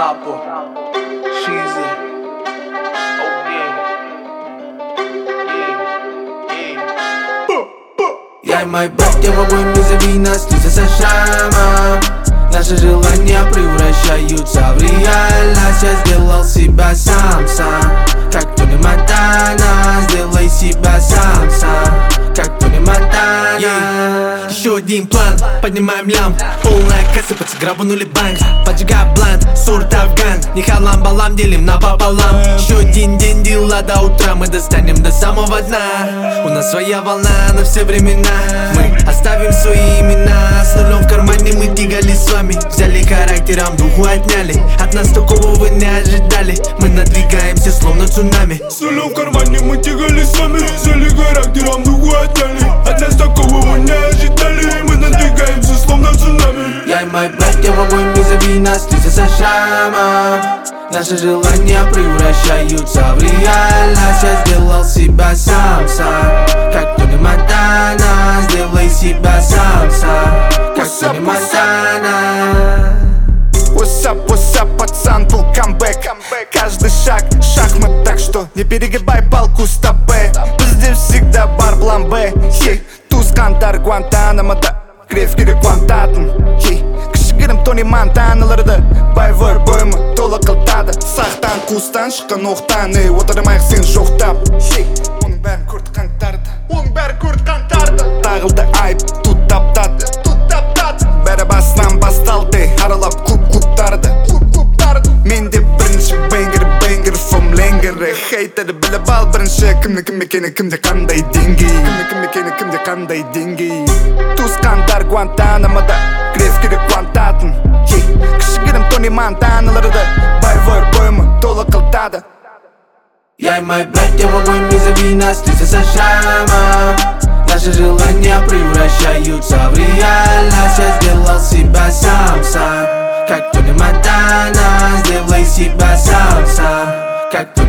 Chopper, Sheezy, oh yeah, Я и мои братья в огонь, не зови нас, ты за шрамом. Наши желания превращаются в реальность. Я сделал себя сам, как Тони Монтана. Сделай себя сам, как Тони Монтана. Еще один план, поднимаем лям. Полная касса, грабанули банк. Поджигай блант, сурт афган. Не халам-балам, делим напополам. Еще один день, дела до утра. Мы достанем до самого дна. У нас своя волна на все времена. Мы оставим свои имена. С нулем в кармане мы двигались с вами. Взяли характером, духу отняли. От нас такого вы не ожидали. Мы надвигаемся словно цунами. С нулем в кармане мы тягались с вами. Взяли характером, духу отняли. От нас такого вы не ожидали. Мы надвигаемся словно цунами. Я и мои братья в огонь, не зови нас, ты за шрамом. Наши желания превращаются в реальность. Я сделал себя сам, как Тони Монтана. Сделай себя сам, как Тони Монтана. What's up, пацан, был камбэк. Каждый шаг шахмат, так что не перегибай палку стопы. Здесь всегда бар Бламбе. Туз Кандар Гуантанамода Грефкері қуантатын Кішігірім Тони Монтаналарды Байвар бойымы тола қылтады. Сақтан қуыстан шыққан оқтан отырмайық сен жоқтап. Оның бәрін көрді қаңтарды. Тағылды айып тут таптады. Бәрі басынан басталды аралап клубтарды. Менде бірінші бэнгер фомленгері. Хейтері біліп ал бірінші кімді кім екені кімде қандай деңгей. Туысқандар Гуантанамода Грефкері қуантатын. Кішігірім Тони Монтаналарды Байвар бойымы тола қылтады. Я и мои братья в огонь, не зови нас, ты за шрамом. Наши желания превращаются в реальность. Я сделал себя сам, как Тони Монтана. Сделай себя сам, как Тони